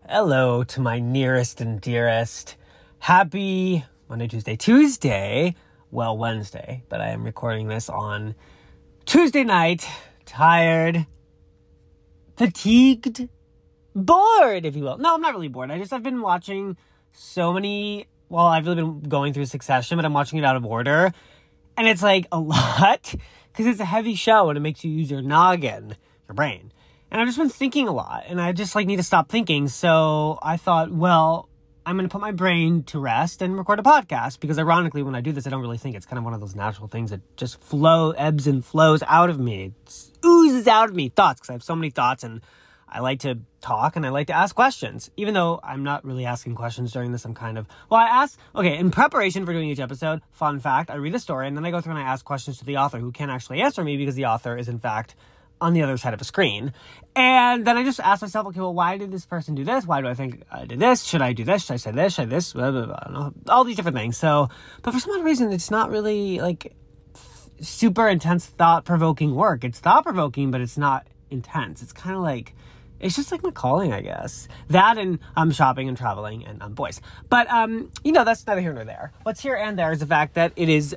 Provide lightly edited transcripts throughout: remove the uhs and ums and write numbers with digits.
Hello to my nearest and dearest. Happy Tuesday. Well, Wednesday, but I am recording this on Tuesday night. Tired, fatigued, bored, if you will. No, I'm not really bored. I've been watching so many, I've really been going through Succession, but I'm watching it out of order. And it's like a lot because it's a heavy show and it makes you use your noggin, your brain. And I've just been thinking a lot, and I just need to stop thinking. So I thought, I'm going to put my brain to rest and record a podcast, because ironically, when I do this, I don't really think. It's kind of one of those natural things that just ebbs and flows out of me. It oozes out of me, thoughts, because I have so many thoughts, and I like to talk, and I like to ask questions. Even though I'm not really asking questions during this, I'm in preparation for doing each episode, fun fact, I read a story, and then I go through and I ask questions to the author, who can't actually answer me, because the author is, in fact, on the other side of a screen. And then I just ask myself, why did this person do this? Why do I think I did this? Should I do this? Should I say this? Should I this? Blah, blah, blah. I don't know. All these different things. But for some odd reason, it's not really super intense thought-provoking work. It's thought-provoking, but it's not intense. It's kind of it's just my calling, I guess. That, and I'm shopping and traveling and I'm boys. But, that's neither here nor there. What's here and there is the fact that it is,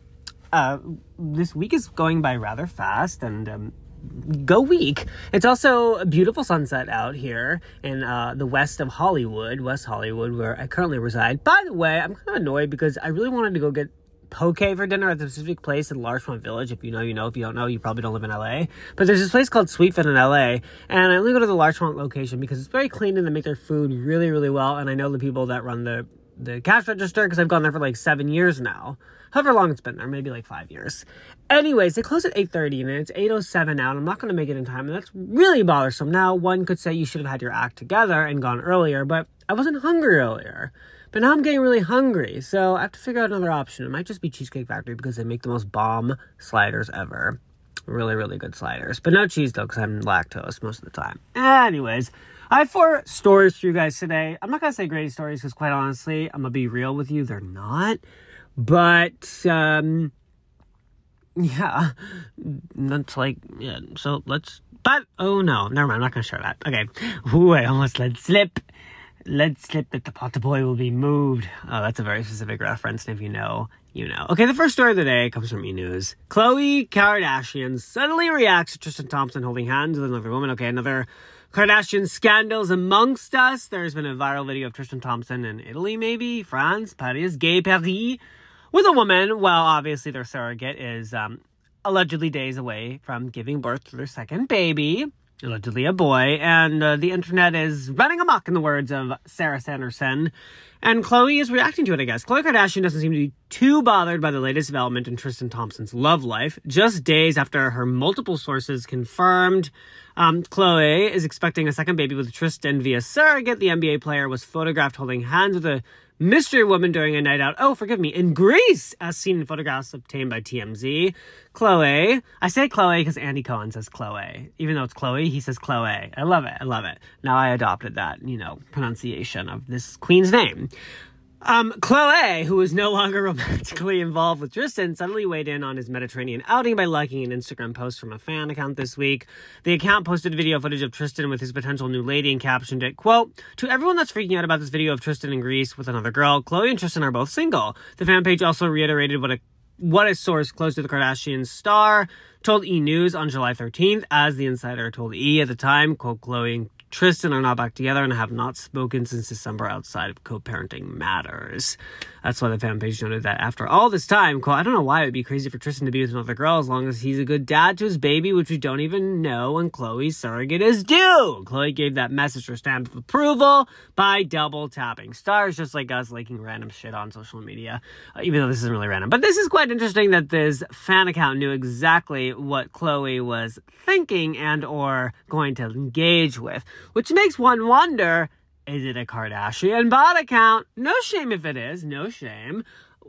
this week is going by rather fast, and, go week. It's also a beautiful sunset out here in the West Hollywood, where I currently reside. By the way, I'm kind of annoyed because I really wanted to go get poke for dinner at a specific place in Larchmont Village. If you know, you know. If you don't know, you probably don't live in LA. But there's this place called Sweetfit in LA, and I only go to the Larchmont location because it's very clean and they make their food really, really well. And I know the people that run the cash register because I've gone there for 7 years now. However long it's been there, maybe 5 years. Anyways, they close at 8:30 and it's 8:07 now, and I'm not going to make it in time, and that's really bothersome. Now, one could say you should have had your act together and gone earlier, but I wasn't hungry earlier. But now I'm getting really hungry, so I have to figure out another option. It might just be Cheesecake Factory because they make the most bomb sliders ever. Really, really good sliders. But no cheese, though, because I'm lactose most of the time. Anyways, I have 4 stories for you guys today. I'm not going to say great stories because, quite honestly, I'm going to be real with you. They're not. But, that's so oh no, never mind, I'm not going to share that. Okay, ooh, I almost let slip that the pot boy will be moved. Oh, that's a very specific reference, and if you know, you know. Okay, the first story of the day comes from E!News. Khloe Kardashian suddenly reacts to Tristan Thompson holding hands with another woman. Okay, another Kardashian scandals amongst us. There's been a viral video of Tristan Thompson in Italy, maybe, France, Paris, Gay Paris, with a woman. Well, obviously their surrogate is allegedly days away from giving birth to their second baby, allegedly a boy, and the internet is running amok, in the words of Sarah Sanderson, and Khloe is reacting to it, I guess. Khloe Kardashian doesn't seem to be too bothered by the latest development in Tristan Thompson's love life. Just days after her multiple sources confirmed Khloe is expecting a second baby with Tristan via surrogate, the NBA player was photographed holding hands with a mystery woman during a night out, in Greece, as seen in photographs obtained by TMZ. Khloe, I say Khloe because Andy Cohen says Khloe. Even though it's Khloe, he says Khloe. I love it. Now I adopted that, pronunciation of this queen's name. Khloe, who is no longer romantically involved with Tristan, suddenly weighed in on his Mediterranean outing by liking an Instagram post from a fan account this week. The account posted video footage of Tristan with his potential new lady and captioned it, quote, "To everyone that's freaking out about this video of Tristan in Greece with another girl, Khloe and Tristan are both single." The fan page also reiterated what a source close to the Kardashian star told E!News on July 13th, as the insider told E! At the time, quote, "Khloe and Tristan are not back together and have not spoken since December outside of co-parenting matters." That's why the fan page noted that after all this time, quote, "I don't know why it would be crazy for Tristan to be with another girl as long as he's a good dad to his baby, which we don't even know, and Khloe's surrogate is due." Khloe gave that message her stamp of approval by double tapping stars, just like us liking random shit on social media, even though this isn't really random. But this is quite interesting that this fan account knew exactly what Khloe was thinking and or going to engage with, which makes one wonder, is it a Kardashian bot account? No shame if it is. No shame.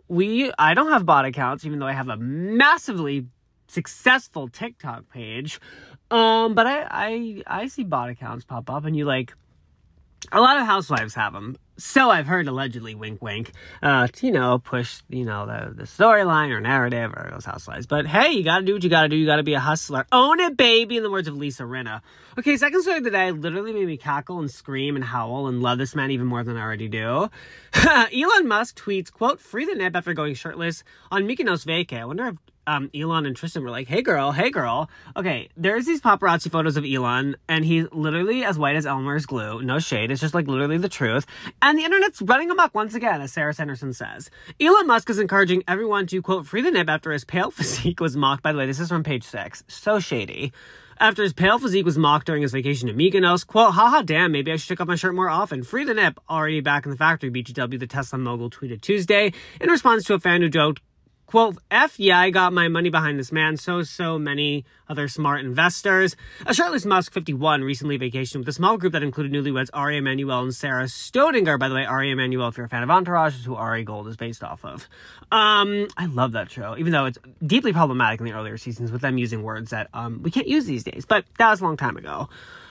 I don't have bot accounts, even though I have a massively successful TikTok page. But I see bot accounts pop up, and a lot of housewives have them. so I've heard, allegedly, wink, wink, to, push, the storyline or narrative or those housewives. But hey, you gotta do what you gotta do. You gotta be a hustler. Own it, baby, in the words of Lisa Rinna. Okay, second story of the day literally made me cackle and scream and howl and love this man even more than I already do. Elon Musk tweets, quote, free the nip after going shirtless on Mykonos vacay. I wonder if Elon and Tristan were like, hey girl. Okay, there's these paparazzi photos of Elon, and he's literally as white as Elmer's glue. No shade. It's just like literally the truth. And the internet's running amok once again, as Sarah Sanderson says. Elon Musk is encouraging everyone to, quote, free the nip after his pale physique was mocked. By the way, this is from page 6. So shady. After his pale physique was mocked during his vacation to Mykonos, quote, haha, damn, maybe I should take off my shirt more often. Free the nip. Already back in the factory, BTW, the Tesla mogul, tweeted Tuesday in response to a fan who joked, quote, F yeah, I got my money behind this man. So many other smart investors. A shirtless Musk, 51, recently vacationed with a small group that included newlyweds Ari Emanuel and Sarah Stodinger. By the way, Ari Emanuel, if you're a fan of Entourage, is who Ari Gold is based off of. I love that show, even though it's deeply problematic in the earlier seasons with them using words that we can't use these days. But that was a long time ago.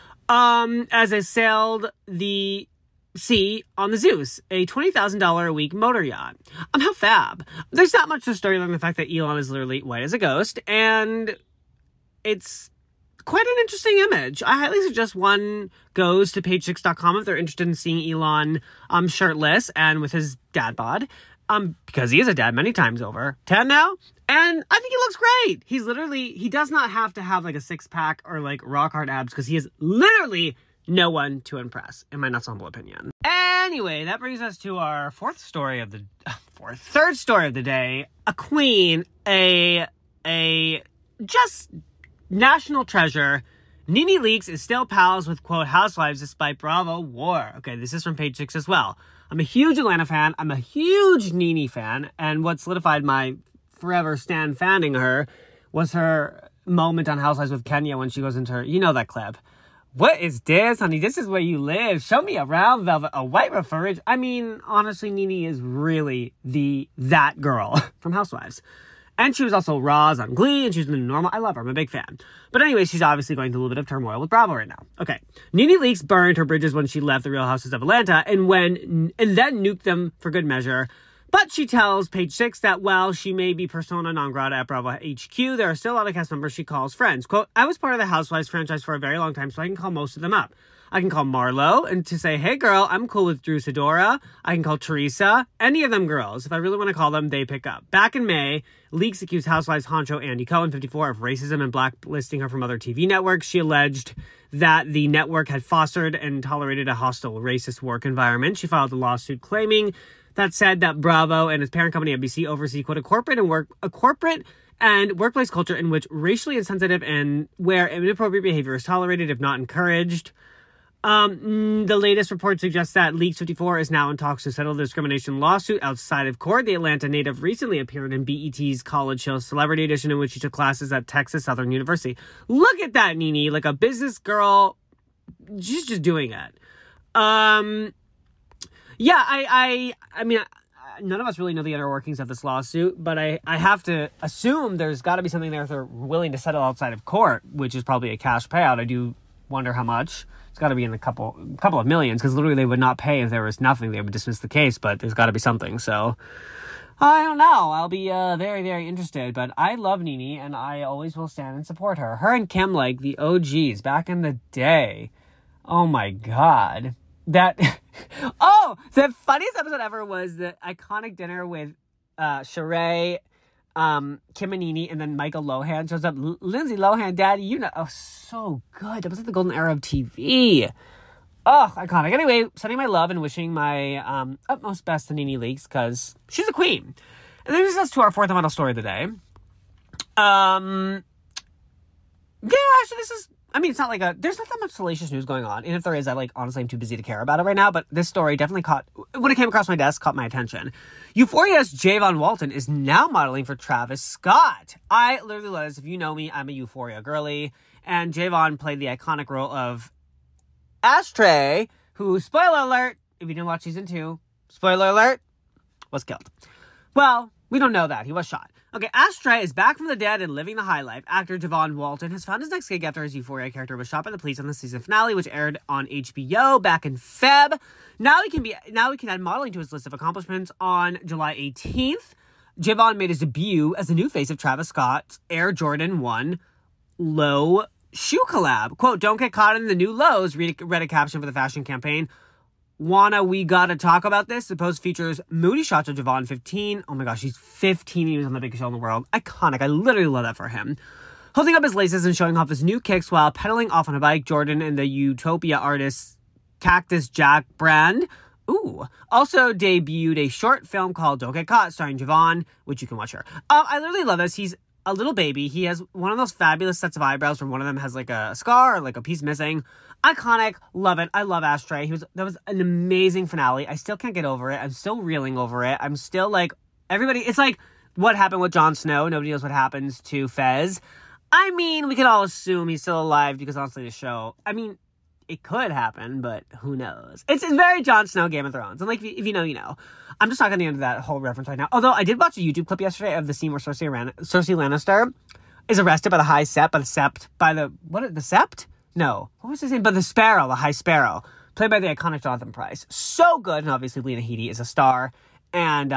As I sailed the sea on the Zeus, a $20,000 a week motor yacht. How fab. There's not much to the story than the fact that Elon is literally white as a ghost, and it's quite an interesting image. I highly suggest one goes to page6.com if they're interested in seeing Elon shirtless and with his dad bod, because he is a dad many times over. 10 now? And I think he looks great. He does not have to have like a six-pack or like rock hard abs, because he is literally no one to impress, in my not so humble opinion. Anyway, that brings us to our third story of the day. A queen, a just national treasure. NeNe Leakes is still pals with, quote, housewives despite Bravo war. Okay, this is from page 6 as well. I'm a huge Atlanta fan. I'm a huge NeNe fan. And what solidified my forever stand fanning her was her moment on Housewives with Kenya when she goes into her, that clip. What is this, honey? This is where you live. Show me around, Velvet. A white refrigerator. I mean, honestly, NeNe is really that girl from Housewives. And she was also Roz on Glee, and she was in the Normal. I love her. I'm a big fan. But anyway, she's obviously going through a little bit of turmoil with Bravo right now. Okay. NeNe Leakes burned her bridges when she left the Real Houses of Atlanta, and then nuked them for good measure. But she tells page 6 that while she may be persona non grata at Bravo HQ, there are still a lot of cast members she calls friends. Quote, I was part of the Housewives franchise for a very long time, so I can call most of them up. I can call Marlo and to say, hey girl, I'm cool with Drew Sidora. I can call Teresa. Any of them girls. If I really want to call them, they pick up. Back in May, Leakes accused Housewives honcho Andy Cohen, 54, of racism and blacklisting her from other TV networks. She alleged that the network had fostered and tolerated a hostile racist work environment. She filed a lawsuit claiming that said that Bravo and its parent company NBC oversee, quote, a corporate and workplace culture in which racially insensitive and where inappropriate behavior is tolerated, if not encouraged. The latest report suggests that Leakes 54 is now in talks to settle the discrimination lawsuit outside of court. The Atlanta native recently appeared in BET's College Hill Celebrity Edition, in which she took classes at Texas Southern University. Look at that, NeNe, like a business girl. She's just doing it. Yeah, I mean, none of us really know the inner workings of this lawsuit, but I have to assume there's got to be something there if they're willing to settle outside of court, which is probably a cash payout. I do wonder how much. It's got to be in a couple of millions, because literally they would not pay if there was nothing. They would dismiss the case, but there's got to be something. So I don't know. I'll be very, very interested. But I love NeNe, and I always will stand and support her. Her and Kim, like the OGs back in the day. Oh my God. The funniest episode ever was the iconic dinner with Sheree, Kim and NeNe, and then Michael Lohan shows up. Lindsay Lohan, Daddy, so good. That was like the golden era of TV. Oh, iconic. Anyway, sending my love and wishing my utmost best to NeNe Leakes, because she's a queen. And then this is to our fourth and final story of the day. Actually, it's not like there's not that much salacious news going on. And if there is, honestly am too busy to care about it right now. But this story definitely when it came across my desk, caught my attention. Euphoria's Javon Walton is now modeling for Travis Scott. I literally love this. If you know me, I'm a Euphoria girly. And Javon played the iconic role of Ashtray, who, spoiler alert, if you didn't watch season 2, spoiler alert, was killed. Well, We don't know that. He was shot. Okay, Ashtray is back from the dead and living the high life. Actor Javon Walton has found his next gig after his Euphoria character was shot by the police on the season finale, which aired on HBO back in Feb. Now he can add modeling to his list of accomplishments. On July 18th, Javon made his debut as the new face of Travis Scott's Air Jordan 1 Low shoe collab. Quote, "Don't get caught in the new lows," read a caption for the fashion campaign. We gotta talk about this. The post features moody shots of Javon 15. Oh my gosh, he's 15. He was on the biggest show in the world. Iconic. I literally love that for him. Holding up his laces and showing off his new kicks while pedaling off on a bike, Jordan and the Utopia artist Cactus Jack brand. Also debuted a short film called Don't Get Caught, starring Javon, which you can watch here. I literally love this. He's a little baby. He has one of those fabulous sets of eyebrows where one of them has like a scar or like a piece missing. Iconic. Love it. I love Ashtray. That was an amazing finale. I still can't get over it. I'm still reeling over it. I'm still like, everybody, it's like what happened with Jon Snow. Nobody knows what happens to Fez. I mean, we can all assume he's still alive because honestly the show, I mean, it could happen, but who knows? It's very Jon Snow, Game of Thrones. And like, if you know, you know. I'm just not going to get into that whole reference right now. Although I did watch a YouTube clip yesterday of the scene where Cersei Lannister is arrested by the High Sept, the Sept? No. What was his name? But the Sparrow, the High Sparrow, played by the iconic Jonathan Pryce. So good. And obviously Lena Headey is a star. And,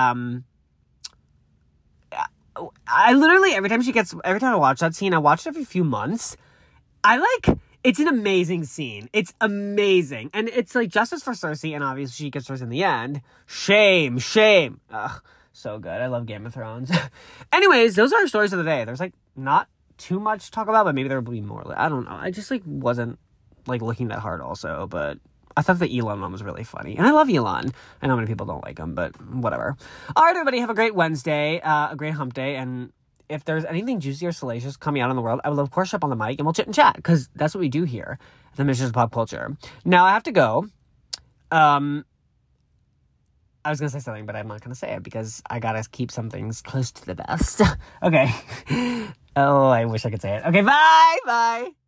I literally, every time I watch that scene, I watch it every few months. It's an amazing scene. It's amazing. And it's like justice for Cersei, and obviously she gets hers in the end. Shame. Ugh, so good. I love Game of Thrones. Anyways, those are our stories of the day. There's like not too much to talk about, but maybe there will be more. I don't know. I just like wasn't like looking that hard also, but I thought the Elon one was really funny. And I love Elon. I know many people don't like him, but whatever. All right, everybody, have a great Wednesday, a great hump day, and if there's anything juicy or salacious coming out in the world, I will, of course, show up on the mic and we'll chit and chat, because that's what we do here at the Missions of Pop Culture. Now, I have to go. I was going to say something, but I'm not going to say it because I got to keep some things close to the vest. Okay. Oh, I wish I could say it. Okay, bye!